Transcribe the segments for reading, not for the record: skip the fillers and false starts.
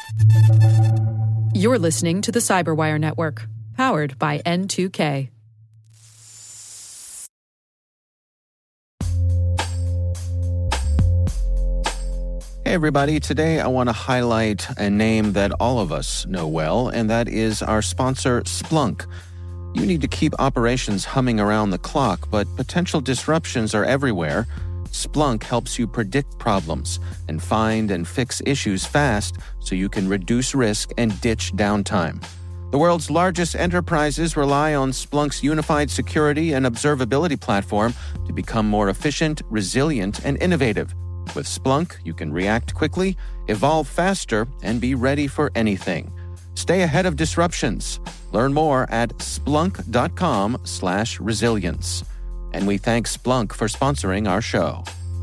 You're listening to the Cyberwire Network, powered by N2K. Hey everybody, today I want to highlight a name that all of us know well, and that is our sponsor, Splunk. You need to keep operations humming around the clock, but potential disruptions are everywhere. Splunk helps you predict problems and find and fix issues fast so you can reduce risk and ditch downtime. The world's largest enterprises rely on Splunk's unified security and observability platform to become more efficient, resilient, and innovative. With Splunk, you can react quickly, evolve faster, and be ready for anything. Stay ahead of disruptions. Learn more at splunk.com/resilience. And we thank Splunk for sponsoring our show.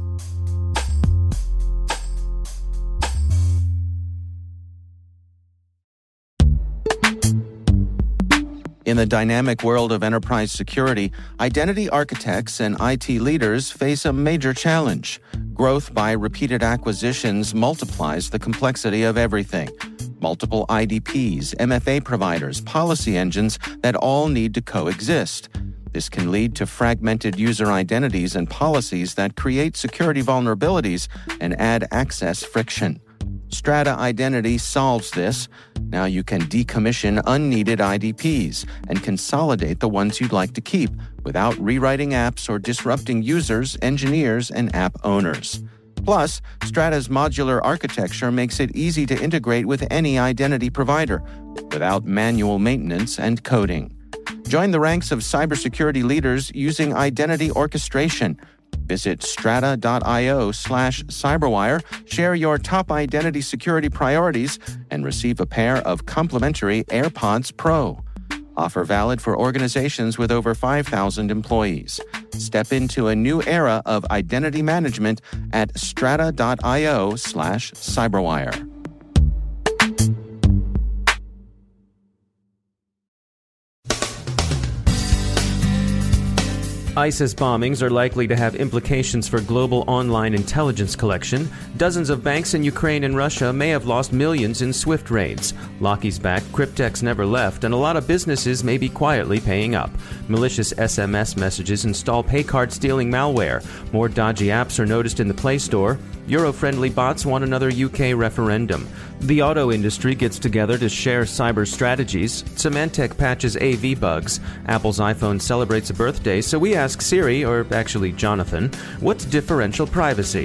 In the dynamic world of enterprise security, identity architects and IT leaders face a major challenge. Growth by repeated acquisitions multiplies the complexity of everything. Multiple IDPs, MFA providers, policy engines that all need to coexist. This can lead to fragmented user identities and policies that create security vulnerabilities and add access friction. Strata Identity solves this. Now you can decommission unneeded IDPs and consolidate the ones you'd like to keep without rewriting apps or disrupting users, engineers, and app owners. Plus, Strata's modular architecture makes it easy to integrate with any identity provider without manual maintenance and coding. Join the ranks of cybersecurity leaders using identity orchestration. Visit strata.io/cyberwire, share your top identity security priorities, and receive a pair of complimentary AirPods Pro. Offer valid for organizations with over 5,000 employees. Step into a new era of identity management at strata.io/cyberwire. ISIS bombings are likely to have implications for global online intelligence collection. Dozens of banks in Ukraine and Russia may have lost millions in SWIFT raids. Lockheed's back, Cryptex never left, and a lot of businesses may be quietly paying up. Malicious SMS messages install paycard stealing malware. More dodgy apps are noticed in the Play Store. Euro-friendly bots want another UK referendum. The auto industry gets together to share cyber strategies. Symantec patches AV bugs. Apple's iPhone celebrates a birthday, so we ask Siri, or actually Jonathan, what's differential privacy?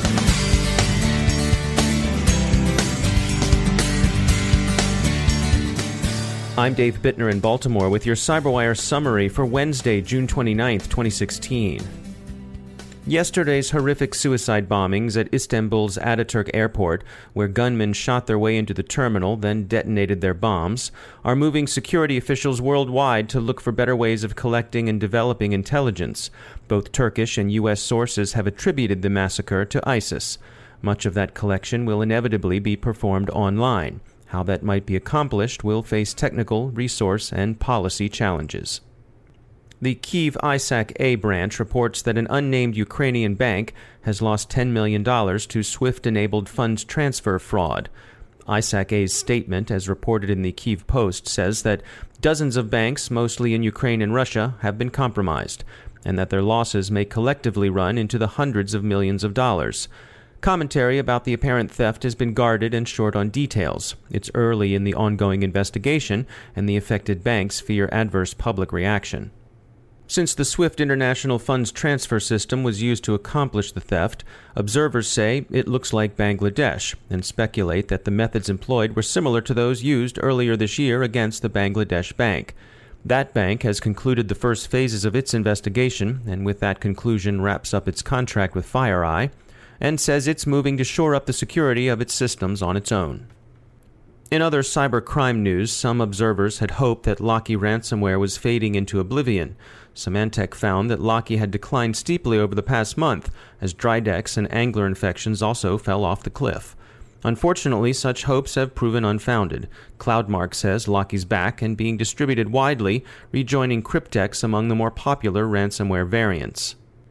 I'm Dave Bittner in Baltimore with your CyberWire summary for Wednesday, June 29th, 2016. Yesterday's horrific suicide bombings at Istanbul's Ataturk airport, where gunmen shot their way into the terminal, then detonated their bombs, are moving security officials worldwide to look for better ways of collecting and developing intelligence. Both Turkish and U.S. sources have attributed the massacre to ISIS. Much of that collection will inevitably be performed online. How that might be accomplished will face technical, resource, and policy challenges. The Kyiv ISAC-A branch reports that an unnamed Ukrainian bank has lost $10 million to SWIFT-enabled funds transfer fraud. ISAC-A's statement, as reported in the Kyiv Post, says that dozens of banks, mostly in Ukraine and Russia, have been compromised, and that their losses may collectively run into the hundreds of millions of dollars. Commentary about the apparent theft has been guarded and short on details. It's early in the ongoing investigation, and the affected banks fear adverse public reaction. Since the SWIFT International Funds Transfer System was used to accomplish the theft, observers say it looks like Bangladesh and speculate that the methods employed were similar to those used earlier this year against the Bangladesh Bank. That bank has concluded the first phases of its investigation, and with that conclusion wraps up its contract with FireEye, and says it's moving to shore up the security of its systems on its own. In other cybercrime news, some observers had hoped that Lockheed ransomware was fading into oblivion. Symantec found that Lockheed had declined steeply over the past month, as Dridex and Angler infections also fell off the cliff. Unfortunately, such hopes have proven unfounded. Cloudmark says Lockheed's back and being distributed widely, rejoining Cryptex among the more popular ransomware variants.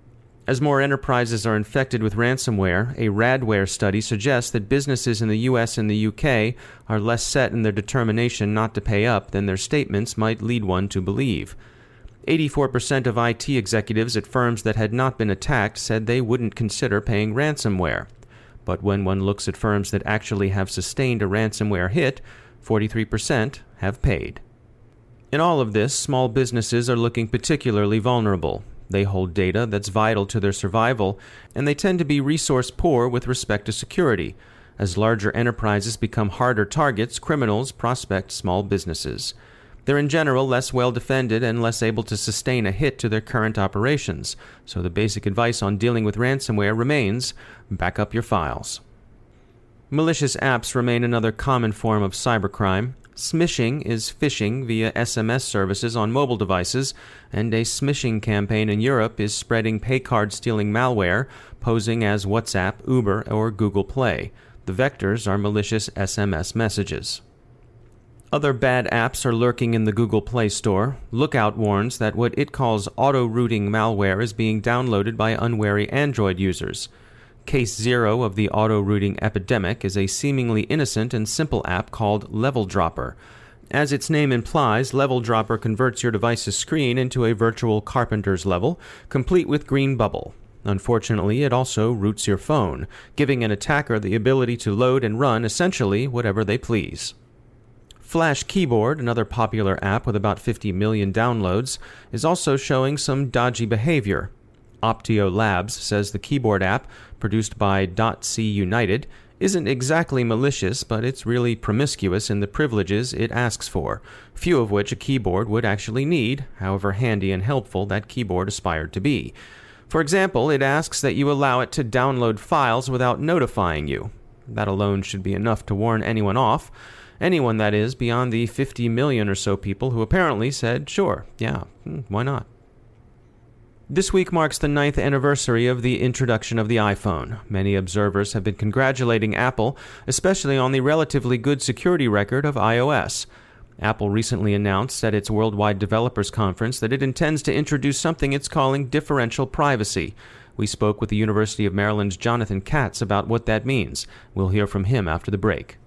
As more enterprises are infected with ransomware, a Radware study suggests that businesses in the US and the UK are less set in their determination not to pay up than their statements might lead one to believe. 84% of IT executives at firms that had not been attacked said they wouldn't consider paying ransomware. But when one looks at firms that actually have sustained a ransomware hit, 43% have paid. In all of this, small businesses are looking particularly vulnerable. They hold data that's vital to their survival, and they tend to be resource poor with respect to security. As larger enterprises become harder targets, criminals prospect small businesses. They're in general less well defended and less able to sustain a hit to their current operations, so the basic advice on dealing with ransomware remains: back up your files. Malicious apps remain another common form of cybercrime. Smishing is phishing via SMS services on mobile devices, and a smishing campaign in Europe is spreading paycard-stealing malware, posing as WhatsApp, Uber, or Google Play. The vectors are malicious SMS messages. Other bad apps are lurking in the Google Play Store. Lookout warns that what it calls auto-rooting malware is being downloaded by unwary Android users. Case zero of the auto-rooting epidemic is a seemingly innocent and simple app called Level Dropper. As its name implies, Level Dropper converts your device's screen into a virtual carpenter's level, complete with green bubble. Unfortunately, it also roots your phone, giving an attacker the ability to load and run essentially whatever they please. Flash Keyboard, another popular app with about 50 million downloads, is also showing some dodgy behavior. Optio Labs says the keyboard app, produced by .C United, isn't exactly malicious, but it's really promiscuous in the privileges it asks for, few of which a keyboard would actually need, however handy and helpful that keyboard aspired to be. For example, it asks that you allow it to download files without notifying you. That alone should be enough to warn anyone off. Anyone, that is, beyond the 50 million or so people who apparently said, sure, yeah, why not? This week marks the 9th anniversary of the introduction of the iPhone. Many observers have been congratulating Apple, especially on the relatively good security record of iOS. Apple recently announced at its Worldwide Developers Conference that it intends to introduce something it's calling differential privacy. We spoke with the University of Maryland's Jonathan Katz about what that means. We'll hear from him after the break.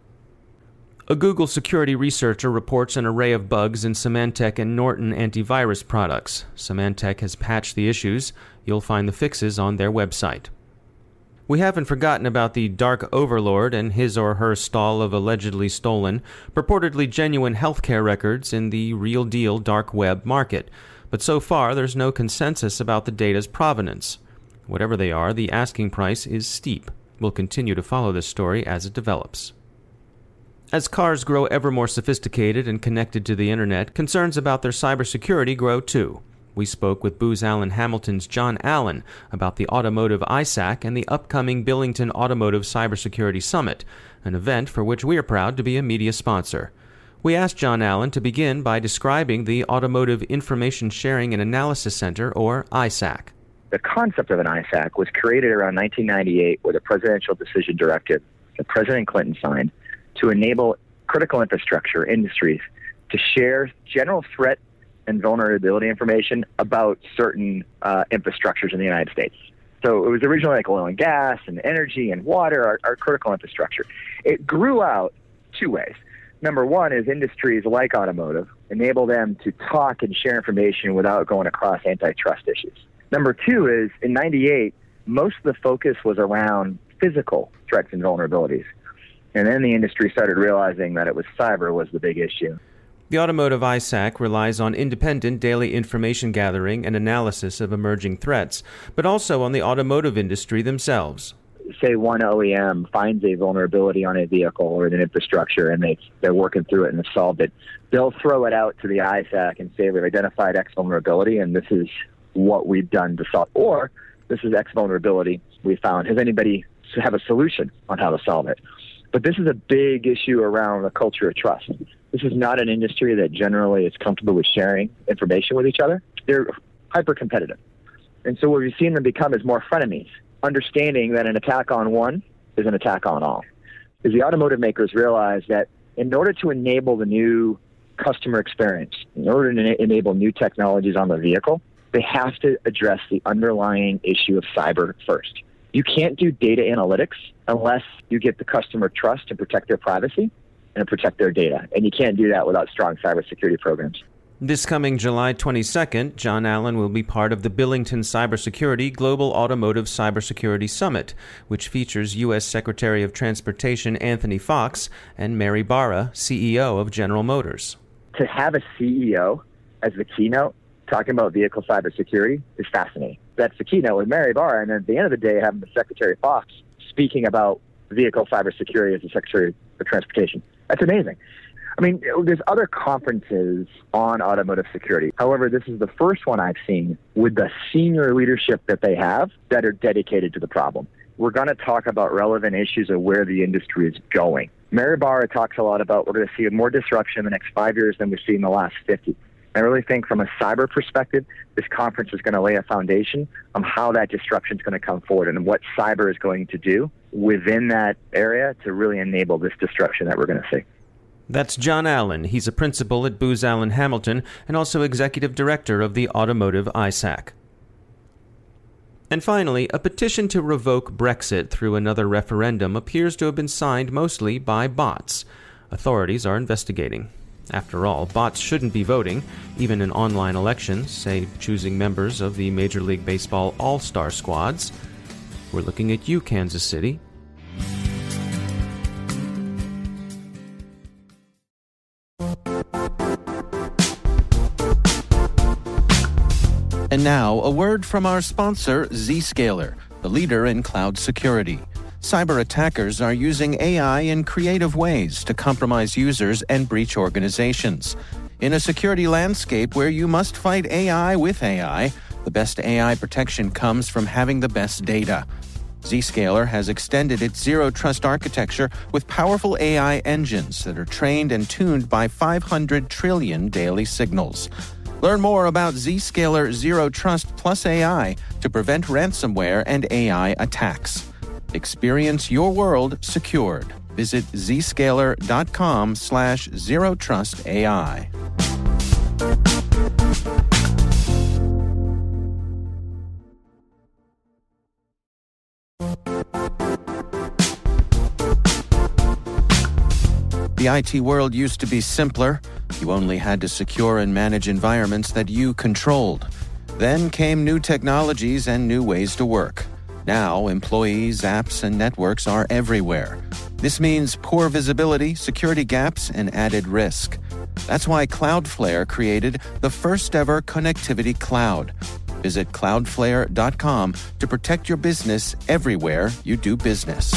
A Google security researcher reports an array of bugs in Symantec and Norton antivirus products. Symantec has patched the issues. You'll find the fixes on their website. We haven't forgotten about the Dark Overlord and his or her stall of allegedly stolen, purportedly genuine healthcare records in the real-deal dark web market. But so far, there's no consensus about the data's provenance. Whatever they are, the asking price is steep. We'll continue to follow this story as it develops. As cars grow ever more sophisticated and connected to the internet, concerns about their cybersecurity grow too. We spoke with Booz Allen Hamilton's John Allen about the automotive ISAC and the upcoming Billington Automotive Cybersecurity Summit, an event for which we are proud to be a media sponsor. We asked John Allen to begin by describing the Automotive Information Sharing and Analysis Center, or ISAC. The concept of an ISAC was created around 1998 with a presidential decision directive that President Clinton signed to enable critical infrastructure industries to share general threat and vulnerability information about certain infrastructures in the United States. So it was originally like oil and gas and energy and water, our critical infrastructure. It grew out two ways. Number one is industries like automotive enable them to talk and share information without going across antitrust issues. Number two is in 98, most of the focus was around physical threats and vulnerabilities. And then the industry started realizing that it was cyber was the big issue. The Automotive ISAC relies on independent daily information gathering and analysis of emerging threats, but also on the automotive industry themselves. Say one OEM finds a vulnerability on a vehicle or an infrastructure, and they're working through it and have solved it. They'll throw it out to the ISAC and say, we've identified X vulnerability, and this is what we've done to solve it. Or, this is X vulnerability we found. Does anybody have a solution on how to solve it? But this is a big issue around the culture of trust. This is not an industry that generally is comfortable with sharing information with each other. They're hyper-competitive. And so what we've seen them become is more frenemies, understanding that an attack on one is an attack on all. Because the automotive makers realize that in order to enable the new customer experience, in order to enable new technologies on the vehicle, they have to address the underlying issue of cyber first. You can't do data analytics unless you get the customer trust to protect their privacy and protect their data. And you can't do that without strong cybersecurity programs. This coming July 22nd, John Allen will be part of the Billington Cybersecurity Global Automotive Cybersecurity Summit, which features U.S. Secretary of Transportation Anthony Fox and Mary Barra, CEO of General Motors. To have a CEO as the keynote talking about vehicle cybersecurity is fascinating. That's the keynote with Mary Barra, and then at the end of the day, having the Secretary Fox speaking about vehicle cybersecurity as the Secretary of Transportation. That's amazing. I mean, there's other conferences on automotive security. However, this is the first one I've seen with the senior leadership that they have that are dedicated to the problem. We're going to talk about relevant issues of where the industry is going. Mary Barra talks a lot about we're going to see more disruption in the next 5 years than we've seen in the last 50. I really think from a cyber perspective, this conference is going to lay a foundation on how that disruption is going to come forward and what cyber is going to do within that area to really enable this disruption that we're going to see. That's John Allen. He's a principal at Booz Allen Hamilton and also executive director of the Automotive ISAC. And finally, a petition to revoke Brexit through another referendum appears to have been signed mostly by bots. Authorities are investigating. After all, bots shouldn't be voting, even in online elections, say choosing members of the Major League Baseball All-Star squads. We're looking at you, Kansas City. And now, a word from our sponsor, Zscaler, the leader in cloud security. Cyber attackers are using AI in creative ways to compromise users and breach organizations. In a security landscape where you must fight AI with AI, the best AI protection comes from having the best data. Zscaler has extended its Zero Trust architecture with powerful AI engines that are trained and tuned by 500 trillion daily signals. Learn more about Zscaler Zero Trust Plus AI to prevent ransomware and AI attacks. Experience your world secured. Visit zscaler.com/zerotrustai. The IT world used to be simpler. You only had to secure and manage environments that you controlled. Then came new technologies and new ways to work. Now, employees, apps, and networks are everywhere. This means poor visibility, security gaps, and added risk. That's why Cloudflare created the first-ever connectivity cloud. Visit cloudflare.com to protect your business everywhere you do business.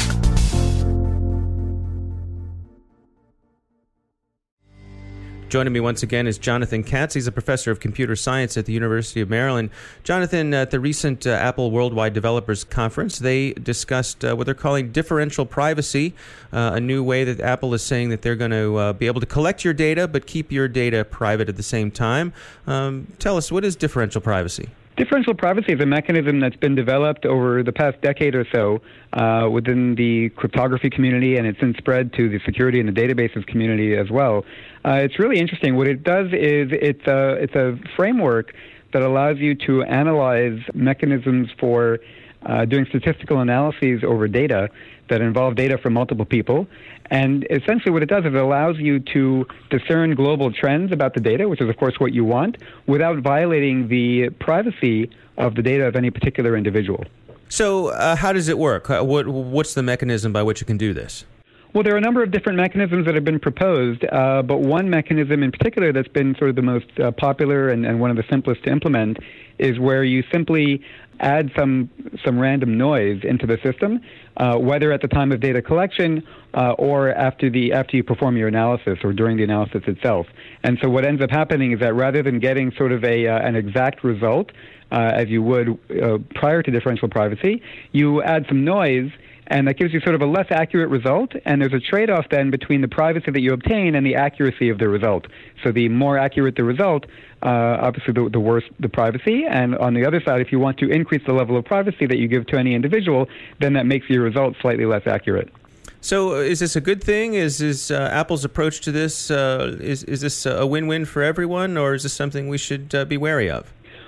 Joining me once again is Jonathan Katz. He's a professor of computer science at the University of Maryland. Jonathan, at the recent Apple Worldwide Developers Conference, they discussed what they're calling differential privacy, a new way that Apple is saying that they're going to be able to collect your data but keep your data private at the same time. Tell us, what is differential privacy? Differential privacy is a mechanism that's been developed over the past decade or so within the cryptography community, and it's been spread to the security and the databases community as well. It's really interesting. What it does is it's a framework that allows you to analyze mechanisms for doing statistical analyses over data that involve data from multiple people. And essentially what it does is it allows you to discern global trends about the data, which is, of course, what you want, without violating the privacy of the data of any particular individual. So how does it work? What's the mechanism by which it can do this? Well, there are a number of different mechanisms that have been proposed, but one mechanism in particular that's been sort of the most popular and one of the simplest to implement is where you simply add some random noise into the system, whether at the time of data collection or after you perform your analysis or during the analysis itself. And so what ends up happening is that rather than getting sort of an exact result, as you would prior to differential privacy, you add some noise, and that gives you sort of a less accurate result, and there's a trade-off then between the privacy that you obtain and the accuracy of the result. So the more accurate the result, obviously the worse the privacy, and on the other side, if you want to increase the level of privacy that you give to any individual, then that makes your result slightly less accurate. So is this a good thing? Is Apple's approach to this, is this a win-win for everyone, or is this something we should be wary of?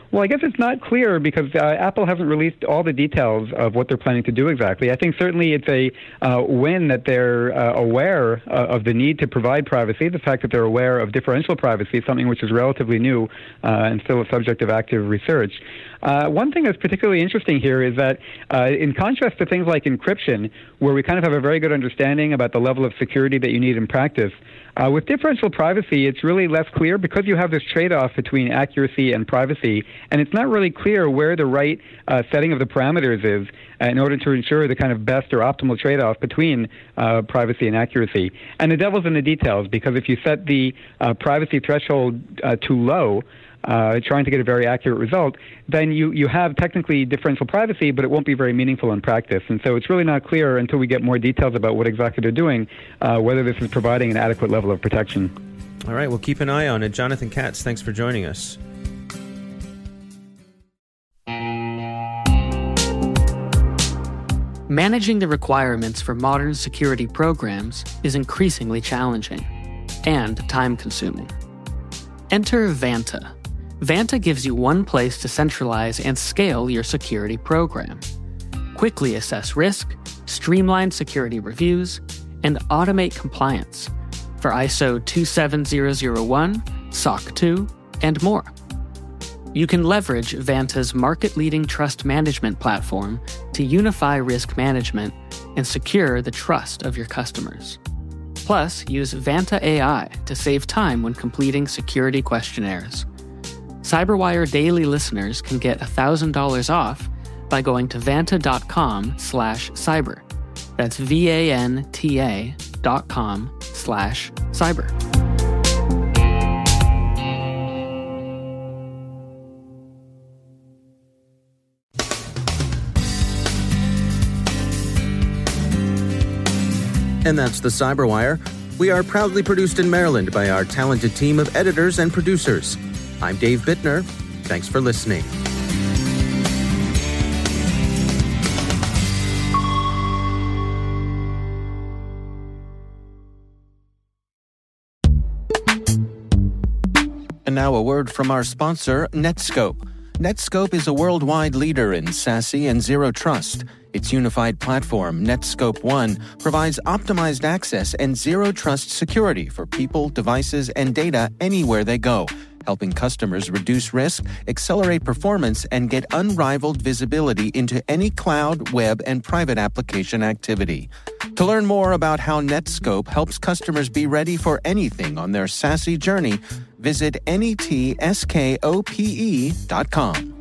Well, I guess it's not clear because Apple hasn't released all the details of what they're planning to do exactly. I think certainly it's a win that they're aware of the need to provide privacy, the fact that they're aware of differential privacy, something which is relatively new and still a subject of active research. One thing that's particularly interesting here is that in contrast to things like encryption, where we kind of have a very good understanding about the level of security that you need in practice, with differential privacy, it's really less clear because you have this trade-off between accuracy and privacy, and it's not really clear where the right setting of the parameters is in order to ensure the kind of best or optimal trade-off between privacy and accuracy. And the devil's in the details, because if you set the privacy threshold too low, trying to get a very accurate result, then you have technically differential privacy, but it won't be very meaningful in practice. And so it's really not clear until we get more details about what exactly they're doing, whether this is providing an adequate level of protection. All right, we'll keep an eye on it. Jonathan Katz, thanks for joining us. Managing the requirements for modern security programs is increasingly challenging and time-consuming. Enter Vanta. Vanta gives you one place to centralize and scale your security program. Quickly assess risk, streamline security reviews, and automate compliance for ISO 27001, SOC 2, and more. You can leverage Vanta's market-leading trust management platform to unify risk management and secure the trust of your customers. Plus, use Vanta AI to save time when completing security questionnaires. CyberWire Daily listeners can get $1,000 off by going to vanta.com/cyber. That's vanta.com/cyber. And that's the CyberWire. We are proudly produced in Maryland by our talented team of editors and producers. I'm Dave Bittner. Thanks for listening. And now a word from our sponsor, Netskope. Netskope is a worldwide leader in SASE and Zero Trust. Its unified platform, Netskope One, provides optimized access and Zero Trust security for people, devices, and data anywhere they go, helping customers reduce risk, accelerate performance, and get unrivaled visibility into any cloud, web, and private application activity. To learn more about how Netskope helps customers be ready for anything on their SASE journey, visit netskope.com.